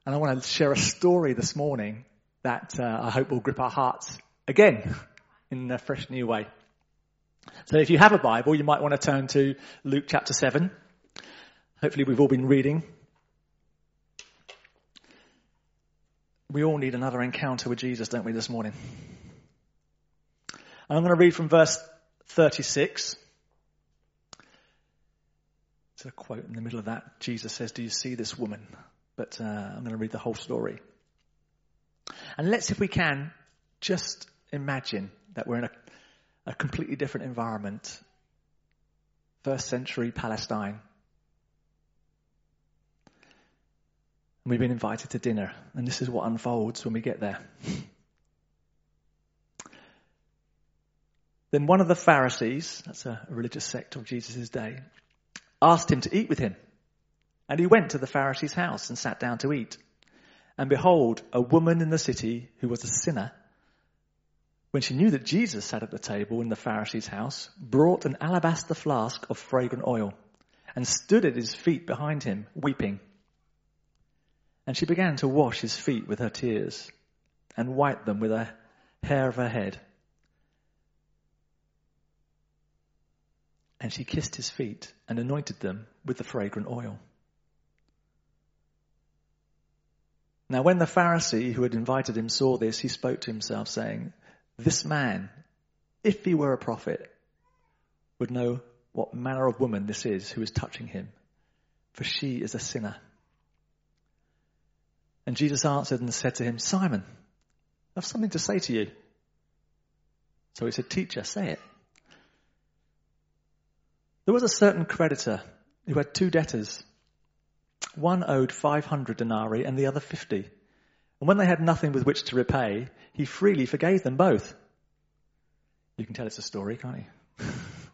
And I want to share a story this morning that I hope will grip our hearts again in a fresh new way. So if you have a Bible, you might want to turn to Luke chapter 7. Hopefully we've all been reading. We all need another encounter with Jesus, don't we, this morning? And I'm going to read from verse 36. There's a quote in the middle of that. Jesus says, "Do you see this woman?" But I'm going to read the whole story. And let's, if we can, just imagine that we're in a completely different environment. First century Palestine. And we've been invited to dinner. And this is what unfolds when we get there. Then one of the Pharisees, that's a religious sect of Jesus' day, asked him to eat with him. And he went to the Pharisee's house and sat down to eat. And behold, a woman in the city who was a sinner, when she knew that Jesus sat at the table in the Pharisee's house, brought an alabaster flask of fragrant oil and stood at his feet behind him, weeping. And she began to wash his feet with her tears and wipe them with the hair of her head. And she kissed his feet and anointed them with the fragrant oil. Now when the Pharisee who had invited him saw this, he spoke to himself, saying, "This man, if he were a prophet, would know what manner of woman this is who is touching him, for she is a sinner." And Jesus answered and said to him, "Simon, I have something to say to you." So he said, "Teacher, say it." There was a certain creditor who had two debtors. One owed 500 denarii and the other 50. And when they had nothing with which to repay, he freely forgave them both. You can tell it's a story, can't you?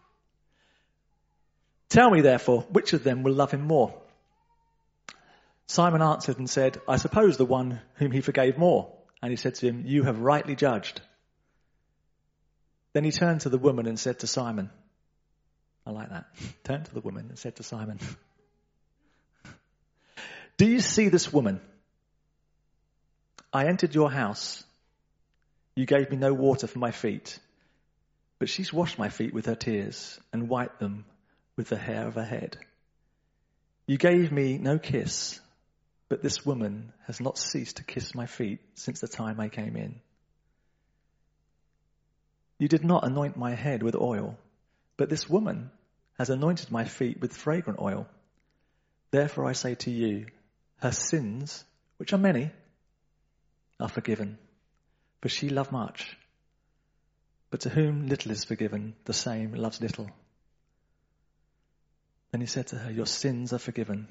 "Tell me, therefore, which of them will love him more?" Simon answered and said, "I suppose the one whom he forgave more." And he said to him, "You have rightly judged." Then he turned to the woman and said to Simon, I like that. Turned to the woman and said to Simon, "Do you see this woman? I entered your house. You gave me no water for my feet, but she's washed my feet with her tears and wiped them with the hair of her head. You gave me no kiss, but this woman has not ceased to kiss my feet since the time I came in. You did not anoint my head with oil, but this woman has anointed my feet with fragrant oil. Therefore I say to you, her sins, which are many, are forgiven, for she loved much. But to whom little is forgiven, the same loves little." Then he said to her, "Your sins are forgiven."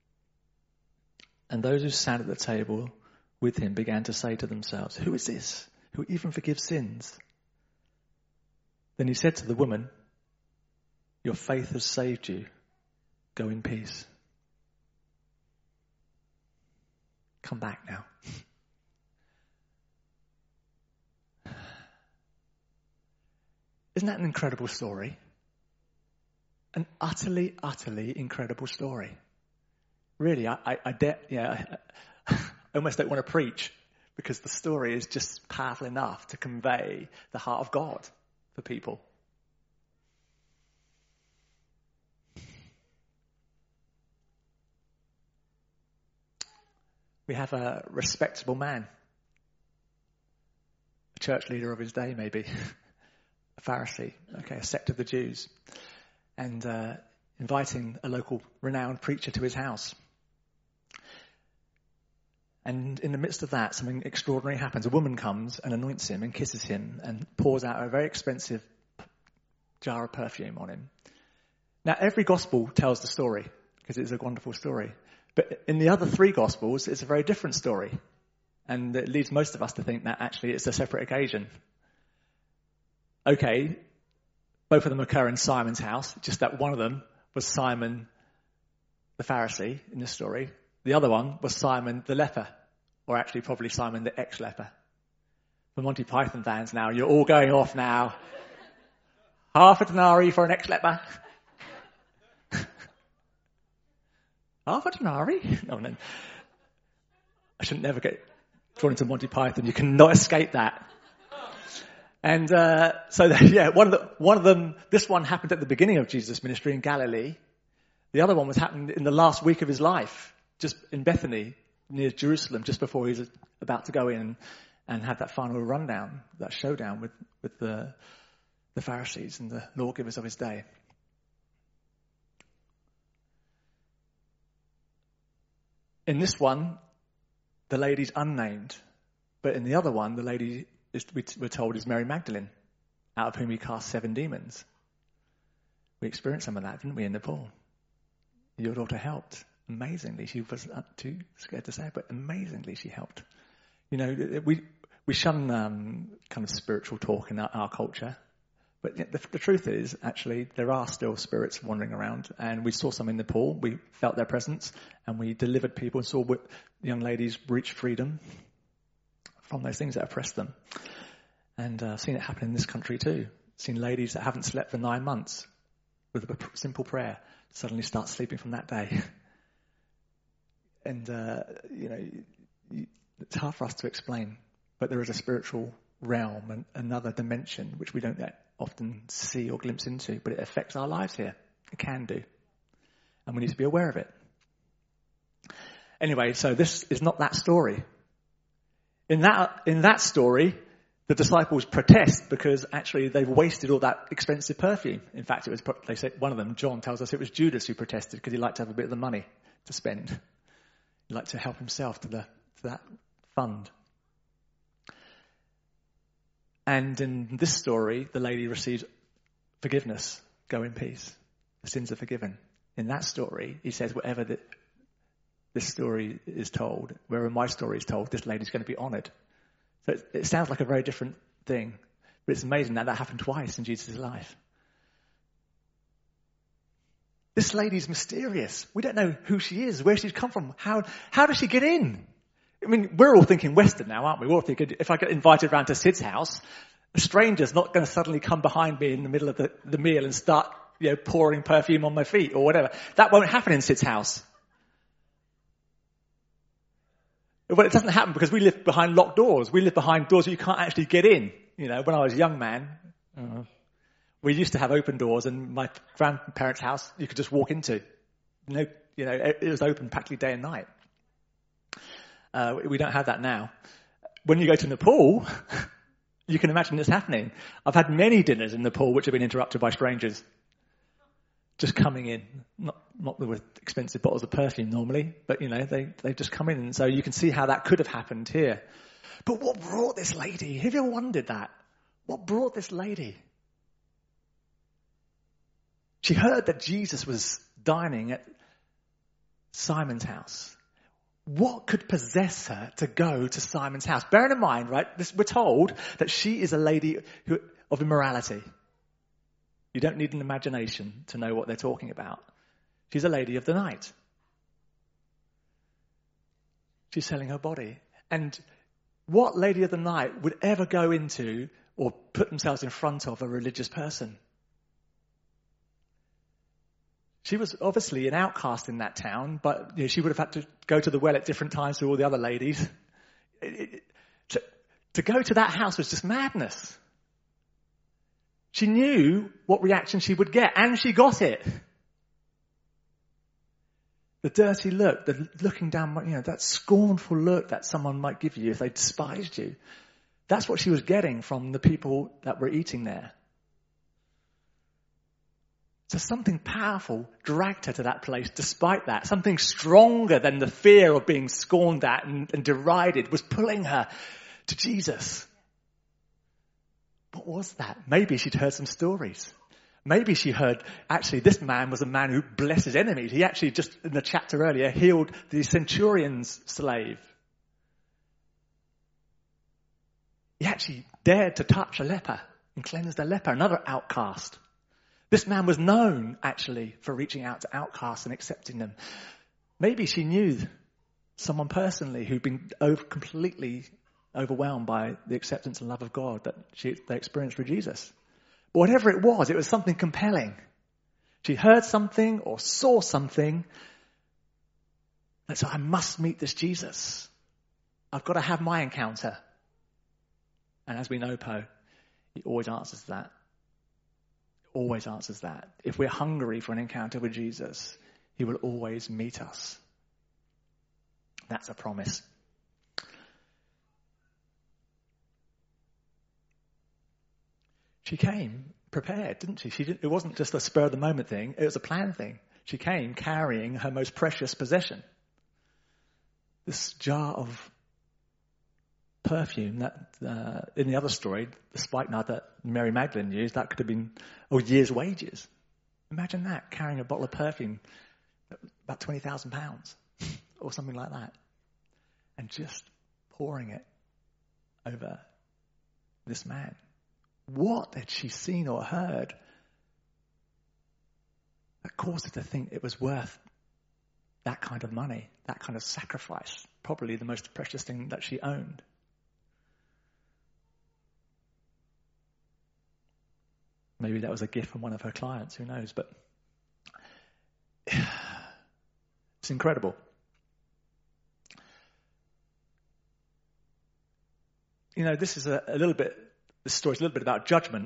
And those who sat at the table with him began to say to themselves, "Who is this who even forgives sins?" Then he said to the woman, "Your faith has saved you. Go in peace." Come back now. Isn't that an incredible story? An utterly, utterly incredible story. Really, I almost don't want to preach because the story is just powerful enough to convey the heart of God for people. We have a respectable man, a church leader of his day maybe, a Pharisee, a sect of the Jews, and inviting a local renowned preacher to his house. And in the midst of that, something extraordinary happens. A woman comes and anoints him and kisses him and pours out a very expensive jar of perfume on him. Now, every gospel tells the story because it's a wonderful story. But in the other three Gospels, it's a very different story. And it leads most of us to think that actually it's a separate occasion. Okay, both of them occur in Simon's house, just that one of them was Simon the Pharisee in this story. The other one was Simon the leper, or actually probably Simon the ex-leper. For Monty Python fans now, you're all going off now. Half a denarii for an ex-leper. Half a denarii? No. I shouldn't never get drawn into Monty Python. You cannot escape that. And one of them, this one happened at the beginning of Jesus' ministry in Galilee. The other one was happened in the last week of his life, just in Bethany, near Jerusalem, just before he was about to go in and have that final rundown, that showdown with the Pharisees and the lawgivers of his day. In this one, the lady's unnamed, but in the other one, the lady we're told is Mary Magdalene, out of whom he cast 7 demons. We experienced some of that, didn't we, in Nepal? Your daughter helped. Amazingly, she was too scared to say it, but amazingly she helped. You know, we shun kind of spiritual talk in our culture, but the truth is, actually, there are still spirits wandering around, and we saw some in Nepal. We felt their presence, and we delivered people and saw young ladies reach freedom from those things that oppress them. And I've seen it happen in this country too. Seen ladies that haven't slept for 9 months with a simple prayer suddenly start sleeping from that day. And, it's hard for us to explain, but there is a spiritual realm and another dimension which we don't often see or glimpse into, but it affects our lives here. It can do. And we need to be aware of it. Anyway, so this is not that story. In that story, the disciples protest because actually they've wasted all that expensive perfume. In fact, they say one of them, John, tells us it was Judas who protested because he liked to have a bit of the money to spend. He liked to help himself to that fund. And in this story, the lady receives forgiveness. Go in peace. The sins are forgiven. In that story, he says, whatever this story is told, wherever my story is told, this lady's going to be honoured. So it sounds like a very different thing, but it's amazing that happened twice in Jesus' life. This lady's mysterious. We don't know who she is, where she's come from. How does she get in? I mean, we're all thinking Western now, aren't we? We're all thinking, if I get invited round to Sid's house, a stranger's not going to suddenly come behind me in the middle of the meal and start, pouring perfume on my feet or whatever. That won't happen in Sid's house. Well, it doesn't happen because we live behind locked doors. We live behind doors where you can't actually get in. When I was a young man, we used to have open doors, and my grandparents' house you could just walk into. It was open practically day and night. We don't have that now. When you go to Nepal, you can imagine this happening. I've had many dinners in Nepal which have been interrupted by strangers just coming in, not with expensive bottles of perfume normally, but they just come in, and so you can see how that could have happened here. But what brought this lady? Have you ever wondered that? What brought this lady? She heard that Jesus was dining at Simon's house. What could possess her to go to Simon's house? Bearing in mind, right, we're told that she is a lady of immorality. You don't need an imagination to know what they're talking about. She's a lady of the night. She's selling her body. And what lady of the night would ever go into or put themselves in front of a religious person? She was obviously an outcast in that town, but she would have had to go to the well at different times to all the other ladies. To go to that house was just madness. She knew what reaction she would get, and she got it. The dirty look, the looking down, that scornful look that someone might give you if they despised you. That's what she was getting from the people that were eating there. So something powerful dragged her to that place despite that. Something stronger than the fear of being scorned at and derided was pulling her to Jesus. What was that? Maybe she'd heard some stories. Maybe she heard, actually, this man was a man who blessed his enemies. He actually, just in the chapter earlier, healed the centurion's slave. He actually dared to touch a leper and cleanse the leper, another outcast. This man was known, actually, for reaching out to outcasts and accepting them. Maybe she knew someone personally who'd been completely overwhelmed by the acceptance and love of God that they experienced through Jesus. But whatever it was something compelling. She heard something or saw something that said, I must meet this Jesus. I've got to have my encounter. And as we know, Poe, he always answers that. Always answers that. If we're hungry for an encounter with Jesus, he will always meet us. That's a promise. She came prepared, didn't she? It wasn't just a spur of the moment thing. It was a planned thing. She came carrying her most precious possession. This jar of perfume that, in the other story, the spikenard that Mary Magdalene used, that could have been a year's wages. Imagine that, carrying a bottle of perfume, about £20,000 or something like that, and just pouring it over this man. What had she seen or heard that caused her to think it was worth that kind of money, that kind of sacrifice, probably the most precious thing that she owned? Maybe that was a gift from one of her clients, who knows, but it's incredible. You know, this is this story's a little bit about judgment.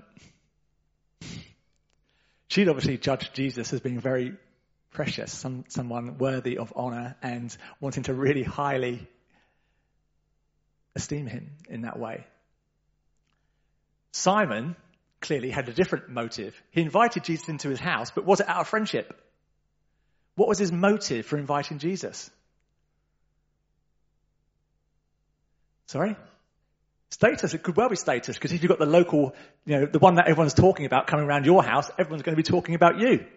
She'd obviously judged Jesus as being very precious, someone worthy of honor, and wanting to really highly esteem him in that way. Simon clearly had a different motive. He invited Jesus into his house, but was it out of friendship? What was his motive for inviting Jesus? Sorry? Status. It could well be status, because if you've got the local, the one that everyone's talking about coming around your house, everyone's going to be talking about you.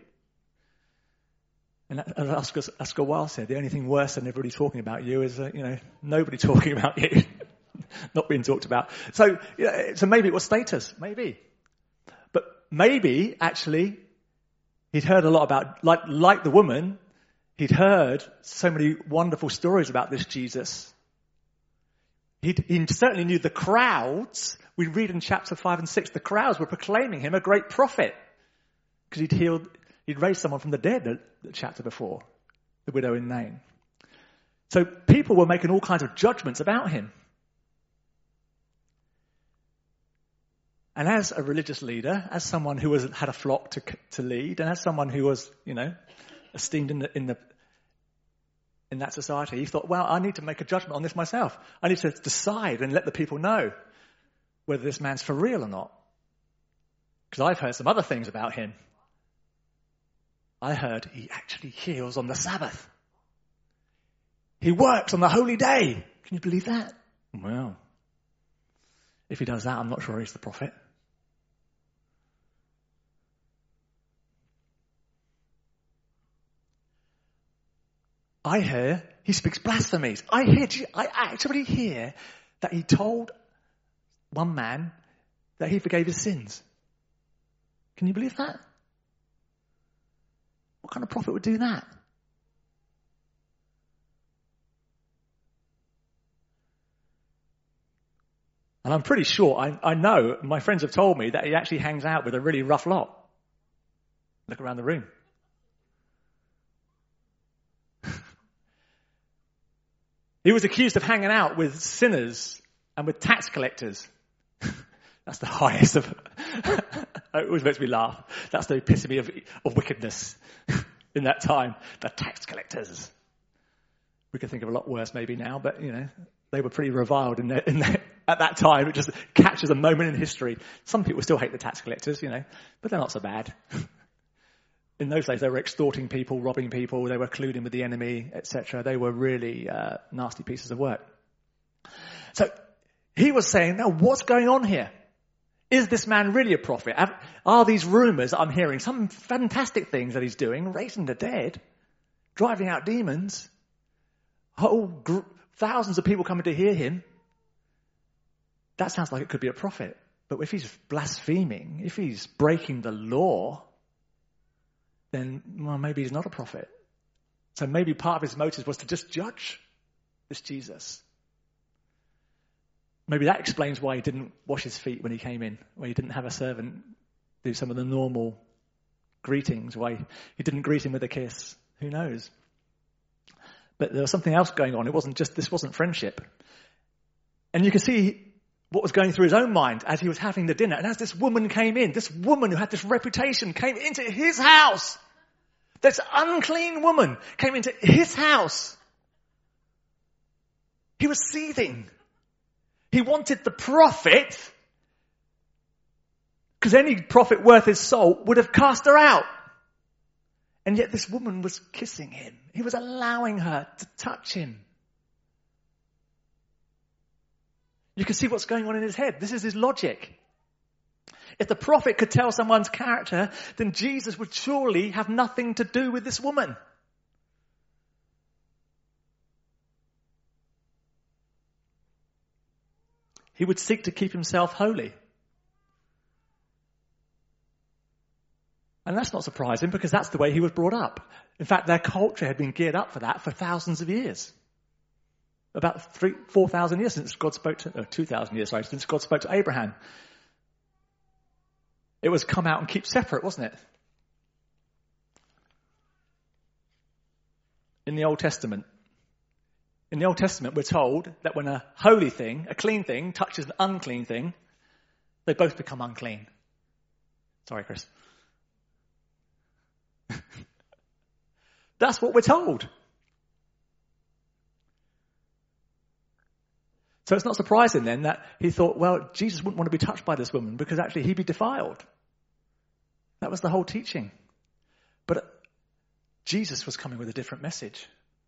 And as Oscar Wilde said, the only thing worse than everybody talking about you is, nobody talking about you, not being talked about. So maybe it was status, maybe. But maybe, actually, he'd heard a lot about, like the woman, he'd heard so many wonderful stories about this Jesus. He certainly knew the crowds. We read in chapter 5 and 6, the crowds were proclaiming him a great prophet, because he'd raised someone from the dead the chapter before, the widow in Nain. So people were making all kinds of judgments about him. And as a religious leader, as someone who had a flock to lead, and as someone who was, esteemed in that society, he thought, well, I need to make a judgment on this myself. I need to decide and let the people know whether this man's for real or not. Because I've heard some other things about him. I heard he actually heals on the Sabbath. He works on the holy day. Can you believe that? Well, if he does that, I'm not sure he's the prophet. I hear he speaks blasphemies. I actually hear that he told one man that he forgave his sins. Can you believe that? What kind of prophet would do that? And I'm pretty sure, I know, my friends have told me that he actually hangs out with a really rough lot. Look around the room. He was accused of hanging out with sinners and with tax collectors. That's the highest of... It always makes me laugh. That's the epitome of wickedness in that time. The tax collectors. We could think of a lot worse maybe now, but, they were pretty reviled at that time. It just captures a moment in history. Some people still hate the tax collectors, but they're not so bad. In those days, they were extorting people, robbing people, they were colluding with the enemy, etc. They were really nasty pieces of work. So he was saying, now what's going on here? Is this man really a prophet? Are these rumors I'm hearing, some fantastic things that he's doing, raising the dead, driving out demons, thousands of people coming to hear him? That sounds like it could be a prophet. But if he's blaspheming, if he's breaking the law, then, maybe he's not a prophet. So maybe part of his motive was to just judge this Jesus. Maybe that explains why he didn't wash his feet when he came in, why he didn't have a servant do some of the normal greetings, why he didn't greet him with a kiss. Who knows? But there was something else going on. This wasn't friendship. And you can see what was going through his own mind as he was having the dinner. And as this woman came in, this woman who had this reputation came into his house. This unclean woman came into his house. He was seething. He wanted the prophet, because any prophet worth his salt would have cast her out. And yet this woman was kissing him. He was allowing her to touch him. You can see what's going on in his head. This is his logic. If the prophet could tell someone's character, then Jesus would surely have nothing to do with this woman. He would seek to keep himself holy. And that's not surprising, because that's the way he was brought up. In fact, their culture had been geared up for that for thousands of years. About 4,000 years since God spoke to, 2,000 years, sorry, since God spoke to Abraham. It was come out and keep separate, wasn't it? In the Old Testament, we're told that when a holy thing, a clean thing, touches an unclean thing, they both become unclean. Sorry, Chris. That's what we're told. So it's not surprising then that he thought, well, Jesus wouldn't want to be touched by this woman because actually he'd be defiled. That was the whole teaching. But Jesus was coming with a different message.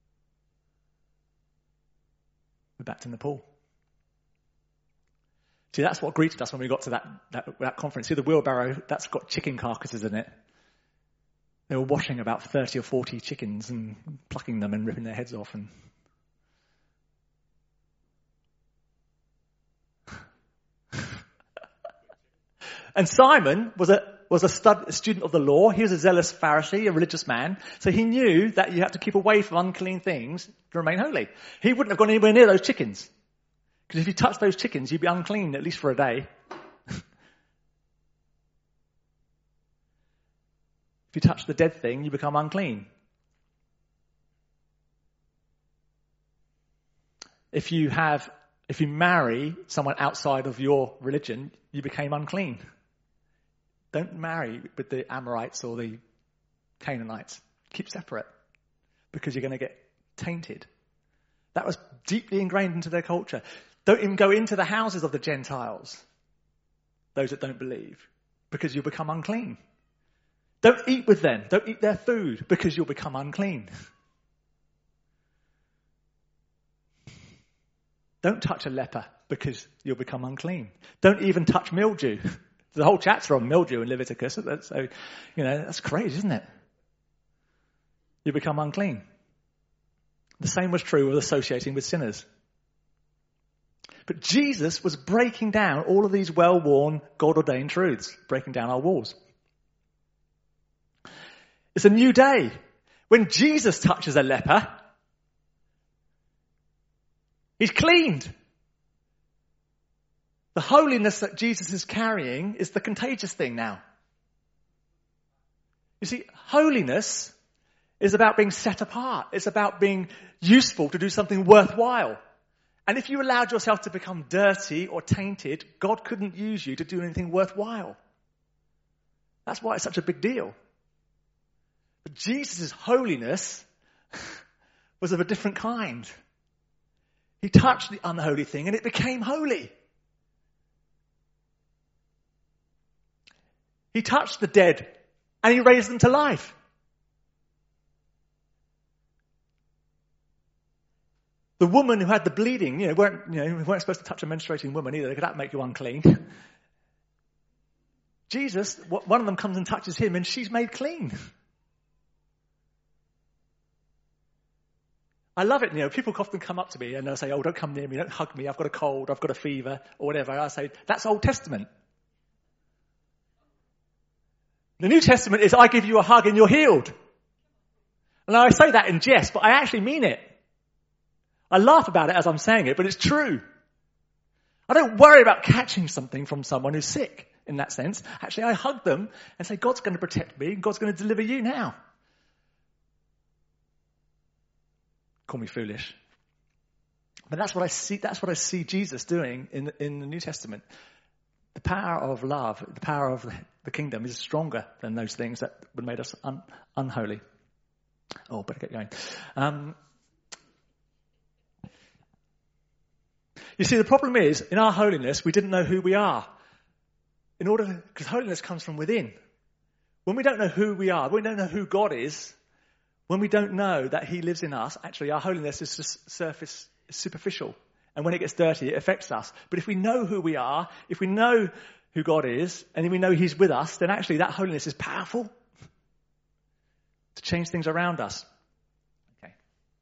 We're back to Nepal. See, that's what greeted us when we got to that conference. See the wheelbarrow, that's got chicken carcasses in it. They were washing about 30 or 40 chickens and plucking them and ripping their heads off. And Simon was a student of the law. He was a zealous Pharisee, a religious man. So he knew that you have to keep away from unclean things to remain holy. He wouldn't have gone anywhere near those chickens. Because if you touched those chickens, you'd be unclean at least for a day. If you touch the dead thing, you become unclean. If you marry someone outside of your religion, you became unclean. Don't marry with the Amorites or the Canaanites. Keep separate, because you're going to get tainted. That was deeply ingrained into their culture. Don't even go into the houses of the Gentiles, those that don't believe, because you'll become unclean. Don't eat with them. Don't eat their food, because you'll become unclean. Don't touch a leper, because you'll become unclean. Don't even touch mildew. The whole chapter on mildew in Leviticus. So, that's crazy, isn't it? You become unclean. The same was true with associating with sinners. But Jesus was breaking down all of these well-worn, God-ordained truths, breaking down our walls. It's a new day. When Jesus touches a leper, he's cleaned. The holiness that Jesus is carrying is the contagious thing now. You see, holiness is about being set apart. It's about being useful to do something worthwhile. And if you allowed yourself to become dirty or tainted, God couldn't use you to do anything worthwhile. That's why it's such a big deal. But Jesus' holiness was of a different kind. He touched the unholy thing and it became holy. He touched the dead and he raised them to life. The woman who had the bleeding, we weren't supposed to touch a menstruating woman either, because that would make you unclean. Jesus, one of them comes and touches him and she's made clean. I love it, people often come up to me and they'll say, oh, don't come near me, don't hug me, I've got a cold, I've got a fever, or whatever. I say, that's Old Testament. The New Testament is, I give you a hug and you're healed. And I say that in jest, but I actually mean it. I laugh about it as I'm saying it, but it's true. I don't worry about catching something from someone who's sick in that sense. Actually, I hug them and say, God's going to protect me, God's going to deliver you now. call me foolish. But that's what I see Jesus doing in the New Testament. The power of love, the power of the kingdom is stronger than those things that would make us unholy. Oh, better get going. You see, the problem is, in our holiness, we didn't know who we are. Because holiness comes from within. When we don't know who we are, when we don't know who God is, when we don't know that he lives in us, actually our holiness is just superficial. And when it gets dirty, it affects us. But if we know who we are, if we know who God is, and we know he's with us, then actually that holiness is powerful to change things around us. Okay.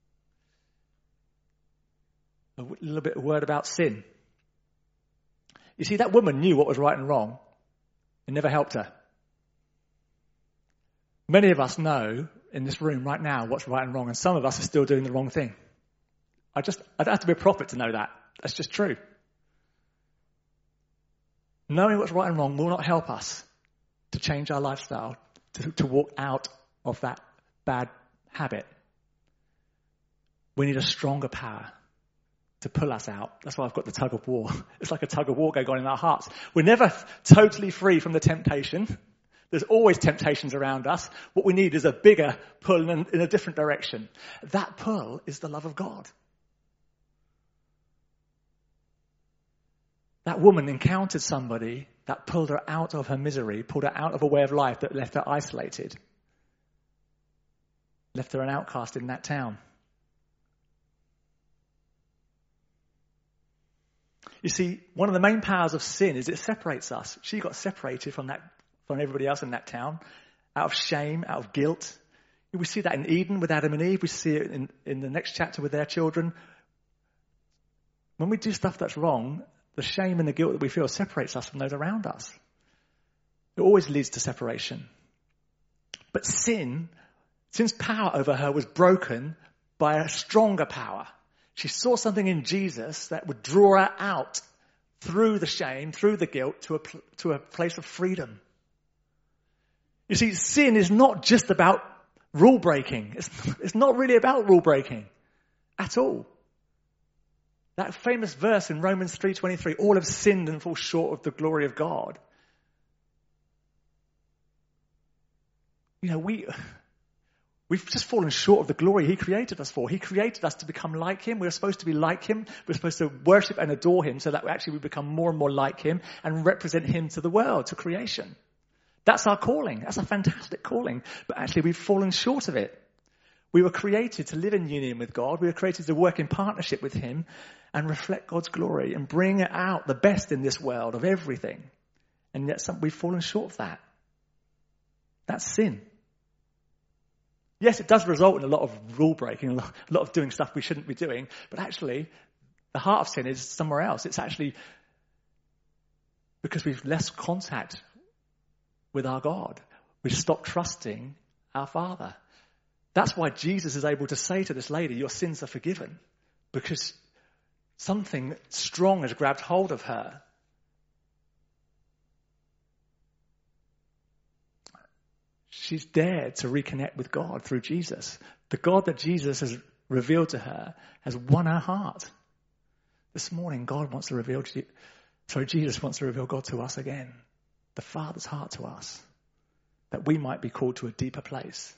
A little bit of word about sin. You see, that woman knew what was right and wrong. It never helped her. Many of us know in this room right now what's right and wrong, and some of us are still doing the wrong thing. I don't have to be a prophet to know that. That's just true. Knowing what's right and wrong will not help us to change our lifestyle, to walk out of that bad habit. We need a stronger power to pull us out. That's why I've got the tug of war. It's like a tug of war going on in our hearts. We're never totally free from the temptation. There's always temptations around us. What we need is a bigger pull in a different direction. That pull is the love of God. That woman encountered somebody that pulled her out of her misery, pulled her out of a way of life that left her isolated, left her an outcast in that town. You see, one of the main powers of sin is it separates us. She got separated from everybody else in that town, out of shame, out of guilt. We see that in Eden with Adam and Eve. We see it in the next chapter with their children. When we do stuff that's wrong, the shame and the guilt that we feel separates us from those around us. It always leads to separation. But sin's power over her was broken by a stronger power. She saw something in Jesus that would draw her out through the shame, through the guilt, to a place of freedom. You see, sin is not just about rule breaking. It's not really about rule breaking at all. That famous verse in Romans 3:23, all have sinned and fall short of the glory of God. You know, we've just fallen short of the glory he created us for. He created us to become like him. We're supposed to be like him. We're supposed to worship and adore him so that we become more and more like him and represent him to the world, to creation. That's our calling. That's a fantastic calling. But actually we've fallen short of it. We were created to live in union with God. We were created to work in partnership with him and reflect God's glory and bring out the best in this world of everything. And yet we've fallen short of that. That's sin. Yes, it does result in a lot of rule breaking, a lot of doing stuff we shouldn't be doing. But actually, the heart of sin is somewhere else. It's actually because we've less contact with our God. We've stopped trusting our Father. That's why Jesus is able to say to this lady, your sins are forgiven. Because something strong has grabbed hold of her. She's dared to reconnect with God through Jesus. The God that Jesus has revealed to her has won her heart. This morning, Jesus wants to reveal God to us again. The Father's heart to us. That we might be called to a deeper place.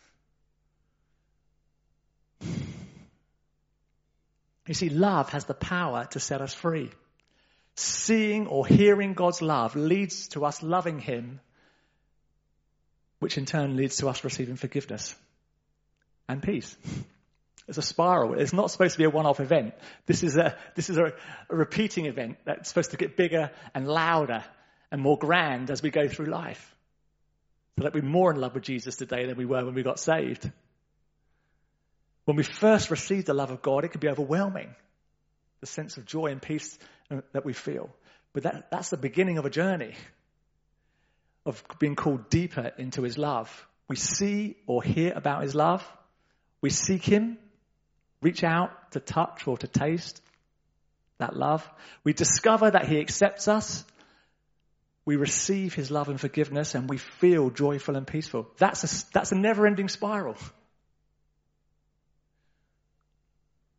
You see, love has the power to set us free. Seeing or hearing God's love leads to us loving him, which in turn leads to us receiving forgiveness and peace. It's a spiral. It's not supposed to be a one-off event. This is a repeating event that's supposed to get bigger and louder and more grand as we go through life. So that we're more in love with Jesus today than we were when we got saved. When we first receive the love of God, it can be overwhelming. The sense of joy and peace that we feel. But that's the beginning of a journey of being called deeper into his love. We see or hear about his love. We seek him, reach out to touch or to taste that love. We discover that he accepts us. We receive his love and forgiveness, and we feel joyful and peaceful. That's a never-ending spiral.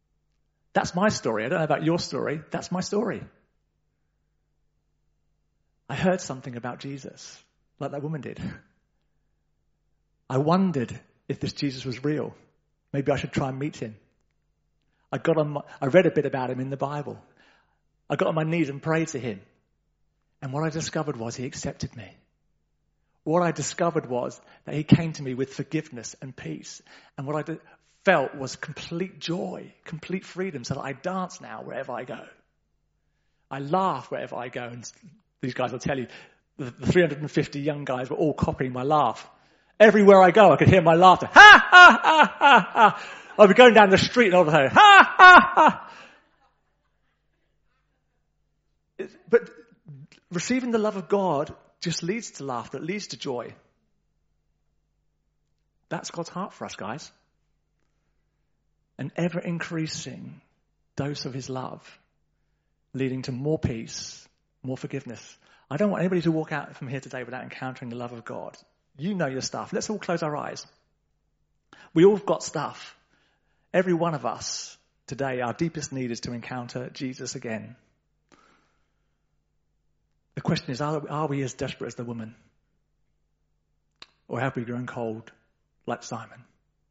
That's my story. I don't know about your story. That's my story. I heard something about Jesus, like that woman did. I wondered if this Jesus was real. Maybe I should try and meet him. I read a bit about him in the Bible. I got on my knees and prayed to him. And what I discovered was he accepted me. What I discovered was that he came to me with forgiveness and peace. And what I felt was complete joy, complete freedom, so that I dance now wherever I go. I laugh wherever I go. And these guys will tell you, the 350 young guys were all copying my laugh. Everywhere I go, I could hear my laughter. Ha, ha, ha, ha, ha. I'll be going down the street and all of a sudden, ha, ha, ha. But receiving the love of God just leads to laughter. It leads to joy. That's God's heart for us, guys. An ever-increasing dose of his love, leading to more peace, more forgiveness. I don't want anybody to walk out from here today without encountering the love of God. You know your stuff. Let's all close our eyes. We all got stuff. Every one of us today, our deepest need is to encounter Jesus again. The question is, are we as desperate as the woman? Or have we grown cold like Simon?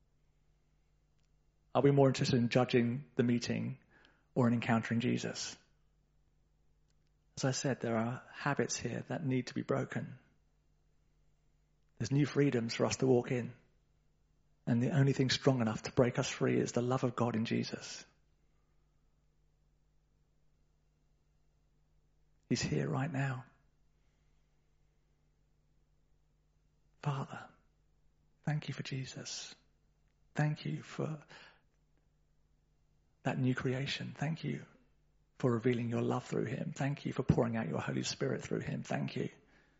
Are we more interested in judging the meeting or in encountering Jesus? As I said, there are habits here that need to be broken. There's new freedoms for us to walk in. And the only thing strong enough to break us free is the love of God in Jesus. He's here right now. Father, thank you for Jesus. Thank you for that new creation. Thank you for revealing your love through him. Thank you for pouring out your Holy Spirit through him. Thank you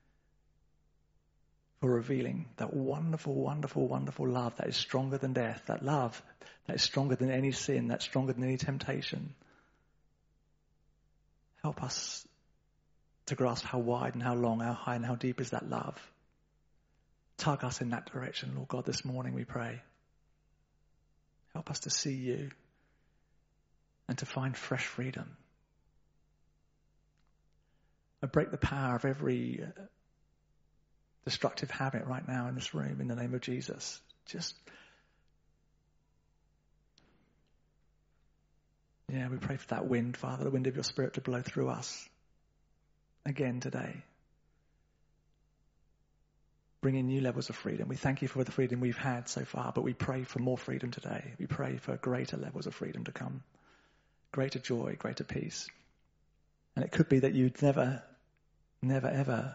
for revealing that wonderful, wonderful, wonderful love that is stronger than death. That love that is stronger than any sin, that's stronger than any temptation. Help us to grasp how wide and how long, how high and how deep is that love. Tug us in that direction, Lord God, this morning we pray. Help us to see you and to find fresh freedom. I break the power of every destructive habit right now in this room in the name of Jesus. We pray for that wind, Father, the wind of your Spirit to blow through us again today. Bringing new levels of freedom. We thank you for the freedom we've had so far, but we pray for more freedom today. We pray for greater levels of freedom to come. Greater joy, greater peace. And it could be that you'd never, ever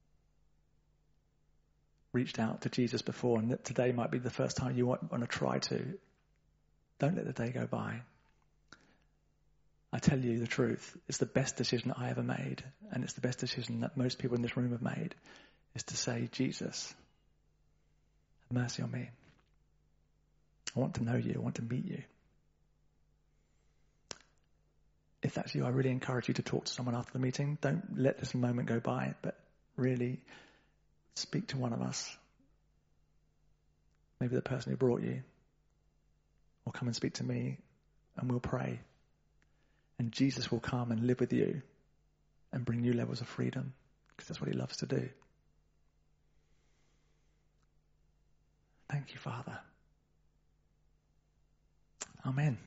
reached out to Jesus before, and that today might be the first time you want to try to. Don't let the day go by. I tell you the truth, it's the best decision I ever made, and it's the best decision that most people in this room have made, is to say, Jesus, have mercy on me. I want to know you, I want to meet you. If that's you, I really encourage you to talk to someone after the meeting. Don't let this moment go by, but really speak to one of us. Maybe the person who brought you. Or come and speak to me and we'll pray. And Jesus will come and live with you and bring new levels of freedom, because that's what he loves to do. Thank you, Father. Amen.